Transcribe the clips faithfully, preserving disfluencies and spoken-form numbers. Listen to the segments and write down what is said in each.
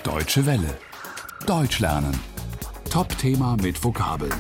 Deutsche Welle. Deutsch lernen. Top-Thema mit Vokabeln.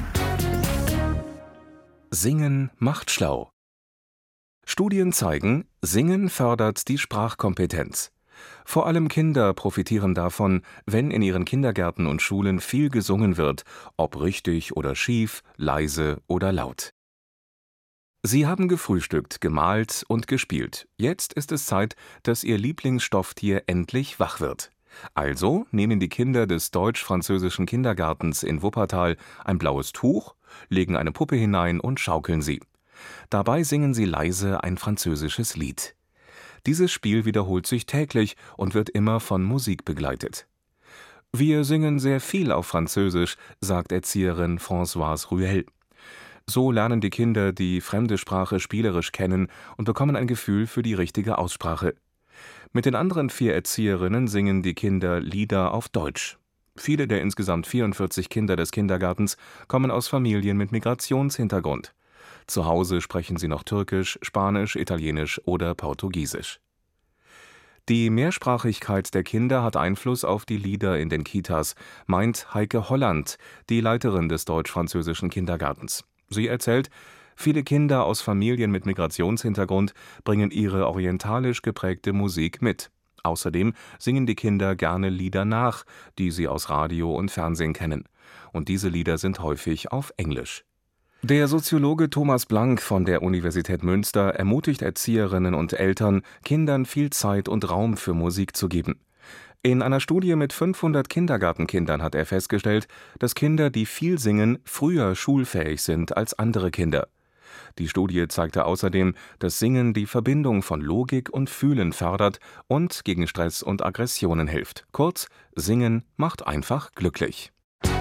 Singen macht schlau. Studien zeigen, Singen fördert die Sprachkompetenz. Vor allem Kinder profitieren davon, wenn in ihren Kindergärten und Schulen viel gesungen wird, ob richtig oder schief, leise oder laut. Sie haben gefrühstückt, gemalt und gespielt. Jetzt ist es Zeit, dass Ihr Lieblingsstofftier endlich wach wird. Also nehmen die Kinder des deutsch-französischen Kindergartens in Wuppertal ein blaues Tuch, legen eine Puppe hinein und schaukeln sie. Dabei singen sie leise ein französisches Lied. Dieses Spiel wiederholt sich täglich und wird immer von Musik begleitet. Wir singen sehr viel auf Französisch, sagt Erzieherin Françoise Ruel. So lernen die Kinder die fremde Sprache spielerisch kennen und bekommen ein Gefühl für die richtige Aussprache. Mit den anderen vier Erzieherinnen singen die Kinder Lieder auf Deutsch. Viele der insgesamt vierundvierzig Kinder des Kindergartens kommen aus Familien mit Migrationshintergrund. Zu Hause sprechen sie noch Türkisch, Spanisch, Italienisch oder Portugiesisch. Die Mehrsprachigkeit der Kinder hat Einfluss auf die Lieder in den Kitas, meint Heike Holland, die Leiterin des deutsch-französischen Kindergartens. Sie erzählt, viele Kinder aus Familien mit Migrationshintergrund bringen ihre orientalisch geprägte Musik mit. Außerdem singen die Kinder gerne Lieder nach, die sie aus Radio und Fernsehen kennen. Und diese Lieder sind häufig auf Englisch. Der Soziologe Thomas Blank von der Universität Münster ermutigt Erzieherinnen und Eltern, Kindern viel Zeit und Raum für Musik zu geben. In einer Studie mit fünfhundert Kindergartenkindern hat er festgestellt, dass Kinder, die viel singen, früher schulfähig sind als andere Kinder. Die Studie zeigte außerdem, dass Singen die Verbindung von Logik und Fühlen fördert und gegen Stress und Aggressionen hilft. Kurz, Singen macht einfach glücklich.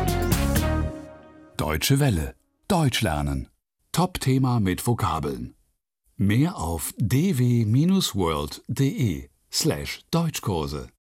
Deutsche Welle. Deutsch lernen. Top-Thema mit Vokabeln. Mehr auf d w Bindestrich world punkt de slash Deutschkurse.